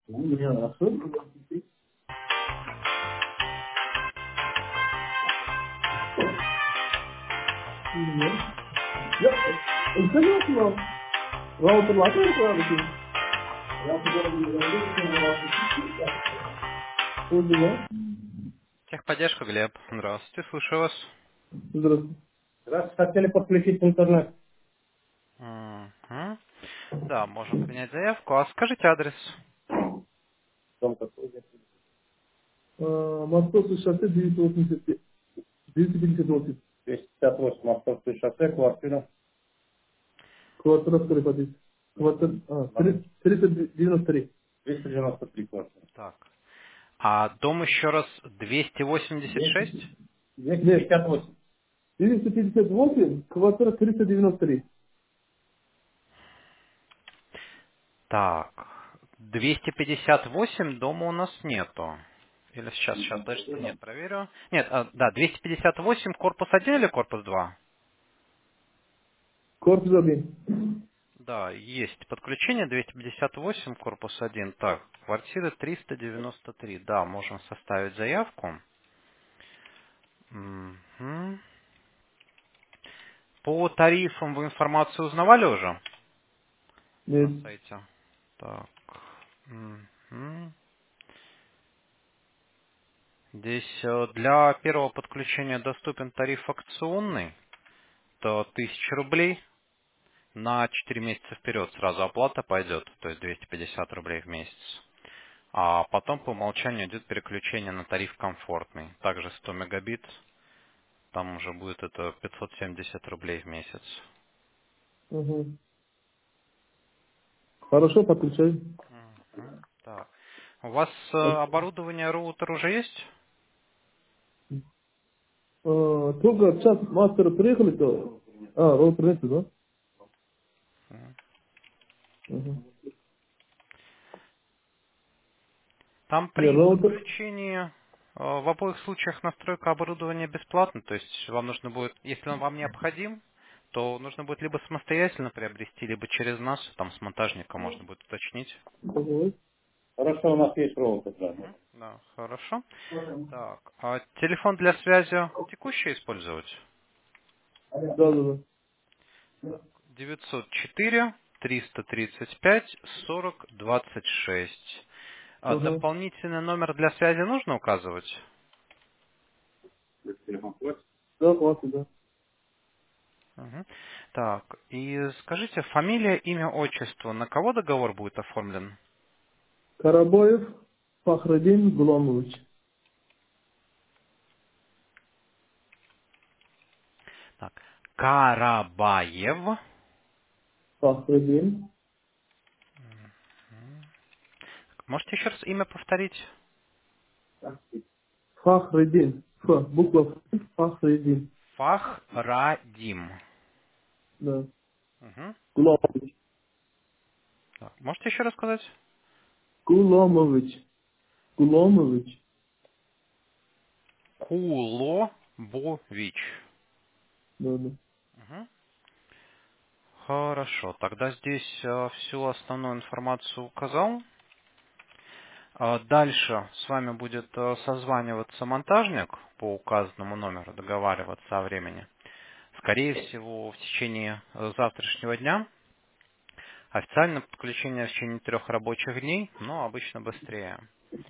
Ja, ach so. Ja, ik ben ook wel. Roter laten we praten. Ja, we gaan hier dan dit kunnen laten zien. Поняла? Техподдержка, Глеб. Здравствуйте, слушаю вас. Здравствуйте. Раз хотели подключить интернет. Мгм. Да, можем принять заявку. А скажите адрес. Дом какой? Московское шоссе 280, 258. 258 Московское шоссе, квартира. Квартира второй подъезд. Квартира, 393. 393 квартира. Так. А дом еще раз 286? 258. 258, квартира 393. Так. 258 дома у нас нету. Или сейчас, подождите, нет, проверю. Нет, да, 258 корпус 1 или корпус 2? Корпус 1. Да, есть подключение 258 корпус 1. Так, квартира 393. Да, можем составить заявку. Мгм. По тарифам вы информацию узнавали уже Нет. на сайте? Так. Мгм. Здесь для первого подключения доступен тариф акционный, то 1000 рублей на 4 месяца вперед сразу оплата пойдет, то есть 250 рублей в месяц. А потом по умолчанию идет переключение на тариф комфортный, также 100 мегабит, там уже будет это 570 рублей в месяц. Угу. Хорошо, подключай. Мгм. Так. У вас оборудование роутер уже есть? Только сейчас мастеры приехали, то... роутер нет, да? Мгм. Угу. Там Не, при роутер... подключении в обоих случаях настройка оборудования бесплатна, то есть вам нужно будет, если он вам необходим, то нужно будет либо самостоятельно приобрести, либо через нас, там с монтажника можно будет уточнить. Хорошо, у нас есть роутер, да. Мгм. Да, хорошо. Так, а телефон для связи текущий использовать? Да, да, да. 904 335 40 26. А Угу. дополнительный номер для связи нужно указывать? Да, хватит, да. Мгм. Так, и скажите, фамилия, имя, отчество, на кого договор будет оформлен? Карабоев Фахреддин Гуламович. Так, Карабаев. Фахреддин. Можете еще раз имя повторить? Фахреддин. Буква Ф. Фахреддин. Фахрадим. Да. Мгм. Гуламович. Так, можете еще раз сказать? Гуламович. Гуламович. Кулобович. Да, да. Мгм. Хорошо, тогда здесь всю основную информацию указал. Дальше с вами будет созваниваться монтажник по указанному номеру, договариваться о времени. Скорее всего, в течение завтрашнего дня. Официально подключение в течение 3 рабочих дней, но обычно быстрее.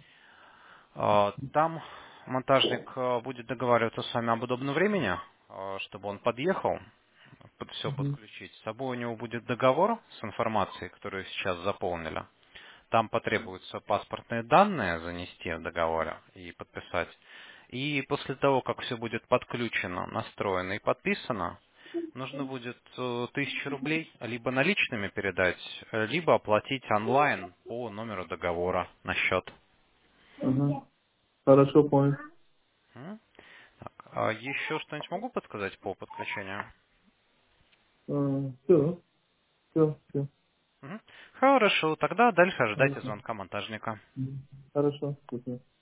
Там монтажник будет договариваться с вами об удобном времени, чтобы он подъехал, под все Угу. подключить. С собой у него будет договор с информацией, которую сейчас заполнили. Там потребуются паспортные данные занести в договоре и подписать. И после того, как все будет подключено, настроено и подписано, нужно будет 1000 рублей либо наличными передать, либо оплатить онлайн по номеру договора на счет. Ага. Хорошо, понял. М? Так, а еще что-нибудь могу подсказать по подключению? Все, все, все. Мгм. Хорошо, тогда дальше ожидайте Хорошо. звонка монтажника. Хорошо, супер.